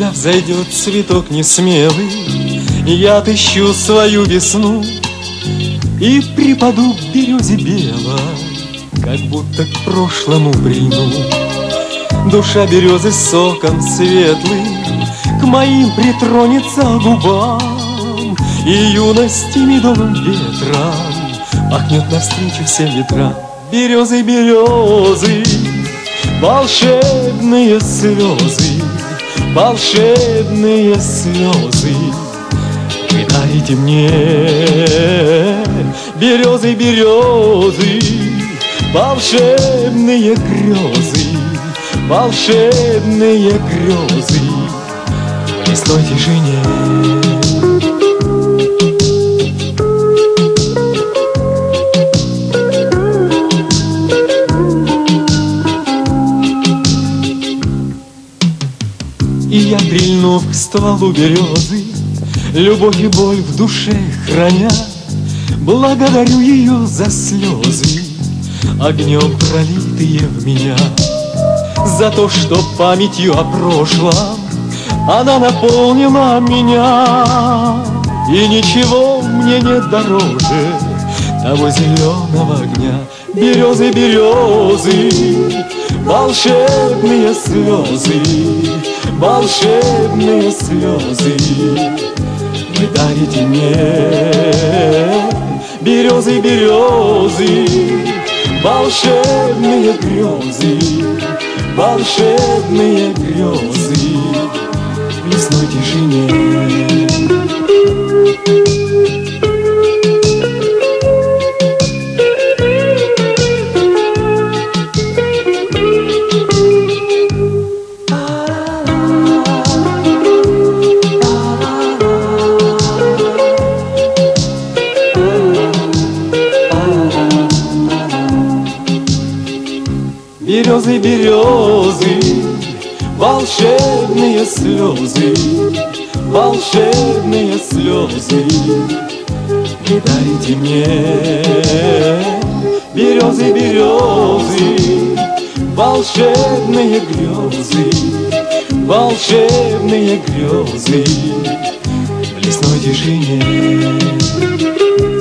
когда взойдет цветок несмелый, я отыщу свою весну и припаду к березе белой, как будто к прошлому прильну. Душа березы соком светлым к моим притронется губам, и юность медовым ветром пахнет навстречу всем ветрам. Березы, березы, волшебные слезы, волшебные слезы вы дарите мне. Березы, березы, волшебные грезы, волшебные грезы в лесной тишине. И я, прильнув к стволу березы, любовь и боль в душе храня, благодарю ее за слезы, огнем пролитые в меня, за то, что памятью о прошлом она наполнила меня. И ничего мне нет дороже того зеленого огня. Березы, березы, волшебные слезы, волшебные слезы вы дарите мне. Березы, березы, волшебные грезы, волшебные грезы в лесной тишине. Березы, березы, волшебные слезы, волшебные слезы вы дарите мне. Березы, березы, волшебные грезы, волшебные грезы в лесной тишине.